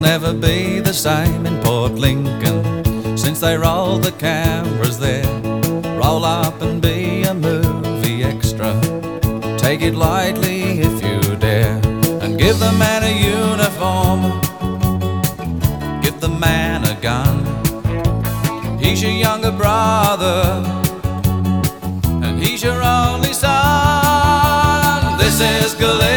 Never be the same in Port Lincoln since they rolled the cameras there. Roll up and be a movie extra. Take it lightly if you dare, and give the man a uniform, give the man a gun. He's your younger brother, and he's your only son. This is Gillespie.